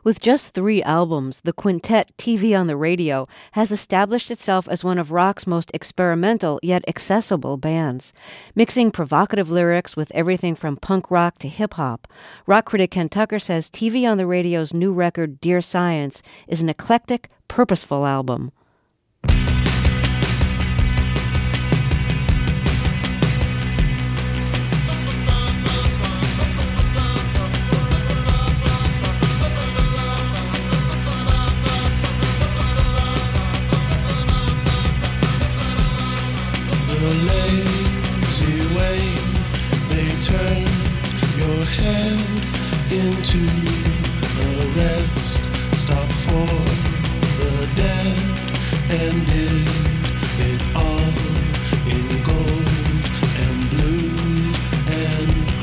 With just 3 albums, the quintet TV on the Radio has established itself as one of rock's most experimental yet accessible bands. Mixing provocative lyrics with everything from punk rock to hip-hop, rock critic Ken Tucker says TV on the Radio's new record, Dear Science, is an eclectic, purposeful album. The lazy way they turn your head into a rest stop for the dead and did it all in gold and blue and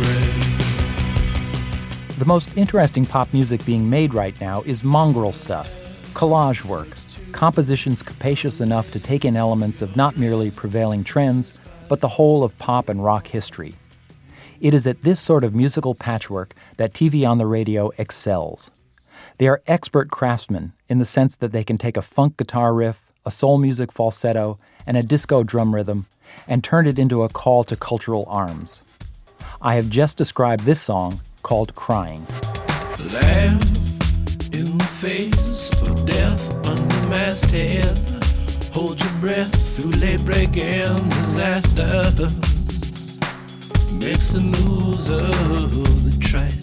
gray. The most interesting pop music being made right now is mongrel stuff, collage work, compositions capacious enough to take in elements of not merely prevailing trends, but the whole of pop and rock history. It is at this sort of musical patchwork that TV on the Radio excels. They are expert craftsmen in the sense that they can take a funk guitar riff, a soul music falsetto, and a disco drum rhythm, and turn it into a call to cultural arms. I have just described this song called Crying. Laugh in the face of death under masthead. Hold your breath through late-breaking disasters. Makes the news of the trite.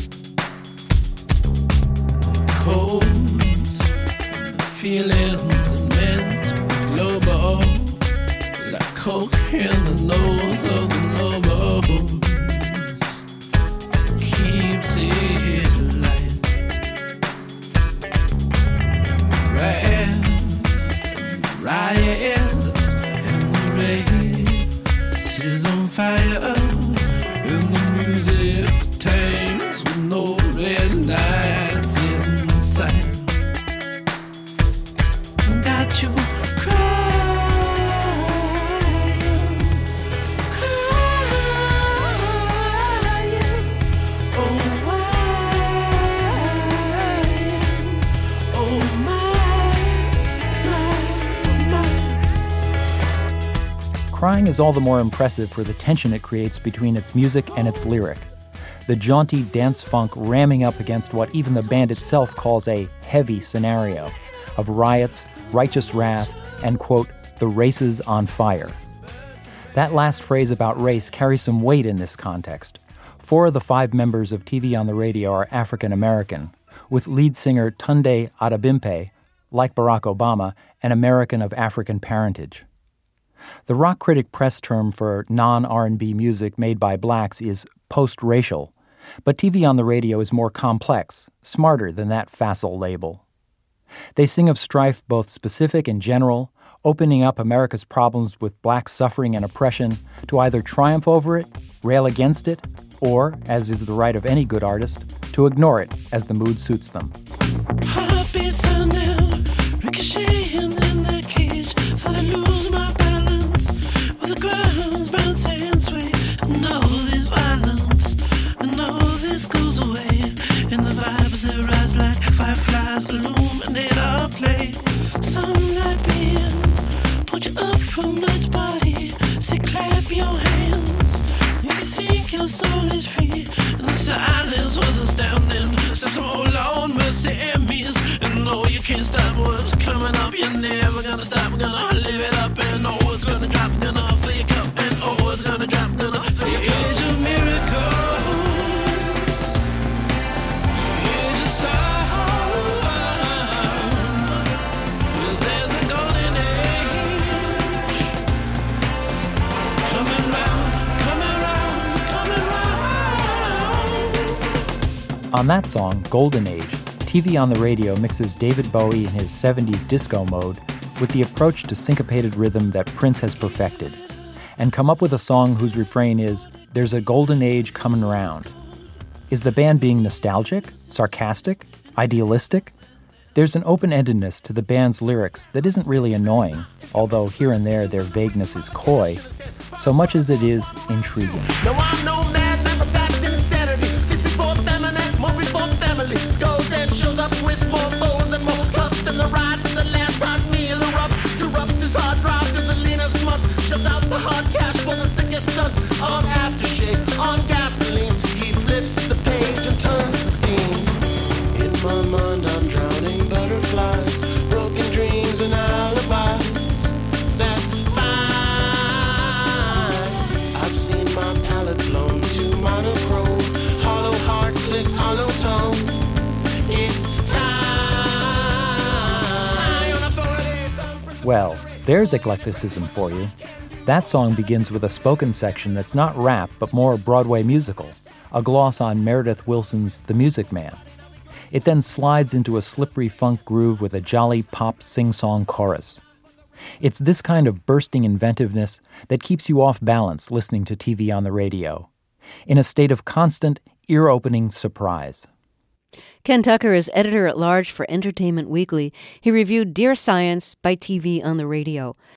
Codes, feelings meant to be global, like coke in the nose of the nobles. Keeps it light. Riots and the race is on fire. And the music tanks with no red lights in sight. Got you crying, oh why, oh my. Crying is all the more impressive for the tension it creates between its music and its lyric. The jaunty dance funk ramming up against what even the band itself calls a heavy scenario of riots, righteous wrath, and, quote, the race is on fire. That last phrase about race carries some weight in this context. 4 of the 5 members of TV on the Radio are African American, with lead singer Tunde Adebimpe, like Barack Obama, an American of African parentage. The rock critic press term for non-R&B music made by blacks is post-racial, but TV on the Radio is more complex, smarter than that facile label. They sing of strife both specific and general, opening up America's problems with black suffering and oppression to either triumph over it, rail against it, or, as is the right of any good artist, to ignore it as the mood suits them. Heartbeats sounding, ricocheting in the cage. Thought I lose my balance, while the ground's bouncing and sway. And all this violence, and all this goes away. And the vibes that rise like fireflies illuminate our play. Some night being, pulled you up from night's body. Say clap your hands, if you think your soul is free. And the silence was astounding. So hold on, mercy and means. And no, you can't stop what's coming up. You're never gonna stop, gonna live it up. And oh, it's gonna drop, gonna fill your cup. And oh, it's gonna drop, gonna fill your age of miracles. Age of sound. Well, there's a golden age coming round, coming round, coming round. On that song, Golden Age, TV on the Radio mixes David Bowie in his 70s disco mode with the approach to syncopated rhythm that Prince has perfected, and come up with a song whose refrain is, "There's a golden age coming round." Is the band being nostalgic, sarcastic, idealistic? There's an open-endedness to the band's lyrics that isn't really annoying, although here and there their vagueness is coy, so much as it is intriguing. No, I'm no madman, but that's insanity. This before family, more before family. Goes and shows up Well, there's eclecticism for you. That song begins with a spoken section that's not rap, but more Broadway musical, a gloss on Meredith Willson's The Music Man. It then slides into a slippery funk groove with a jolly pop sing-song chorus. It's this kind of bursting inventiveness that keeps you off balance listening to TV on the radio, in a state of constant, ear-opening surprise. Ken Tucker is editor-at-large for Entertainment Weekly. He reviewed Dear Science by TV on the Radio.